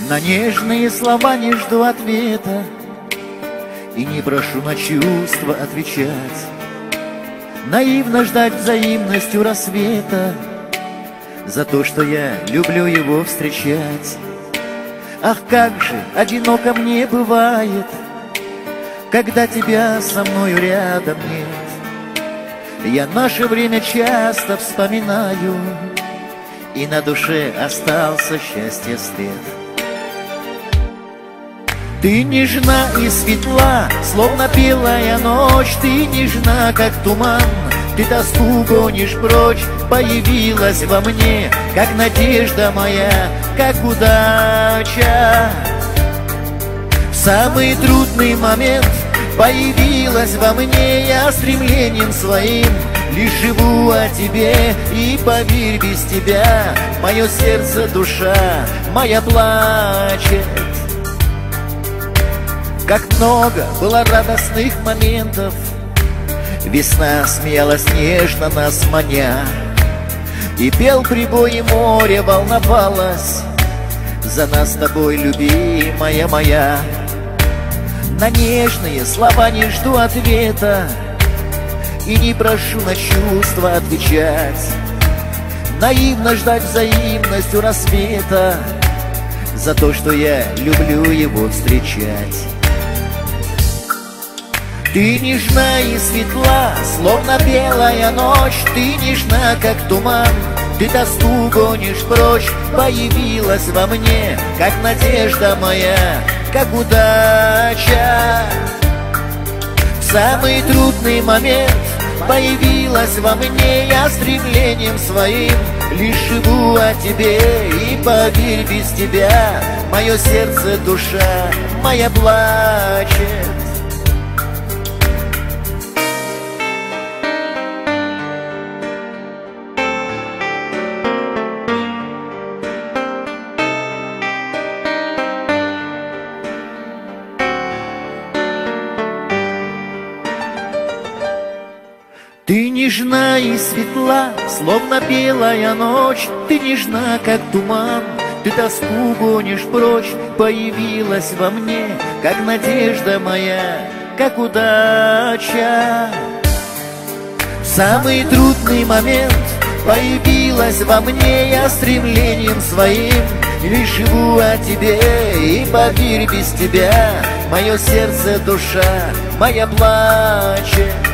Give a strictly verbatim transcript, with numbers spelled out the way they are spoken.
На нежные слова не жду ответа и не прошу на чувства отвечать. Наивно ждать взаимность у рассвета за то, что я люблю его встречать. Ах, как же одиноко мне бывает, когда тебя со мною рядом нет. Я наше время часто вспоминаю, и на душе остался счастье след. Ты нежна и светла, словно белая ночь. Ты нежна, как туман, ты тоску гонишь прочь. Появилась во мне, как надежда моя, как удача. В самый трудный момент появилась во мне. Я стремлением своим лишь живу о тебе. И поверь, без тебя мое сердце, душа моя плачет. Как много было радостных моментов, весна смеялась нежно нас маня, и пел прибой, и море волновалось за нас с тобой, любимая моя. На нежные слова не жду ответа и не прошу на чувства отвечать. Наивно ждать взаимность у рассвета за то, что я люблю его встречать. Ты нежна и светла, словно белая ночь. Ты нежна, как туман, ты тоску гонишь прочь. Появилась во мне, как надежда моя, как удача. В самый трудный момент появилась во мне. Я стремлением своим лишь живу о тебе. И поверь, без тебя мое сердце, душа моя плачет. Ты нежна и светла, словно белая ночь. Ты нежна, как туман, ты тоску гонишь прочь. Появилась во мне, как надежда моя, как удача. В самый трудный момент появилась во мне. Я стремлением своим лишь живу о тебе. И поверь, без тебя мое сердце, душа моя плачет.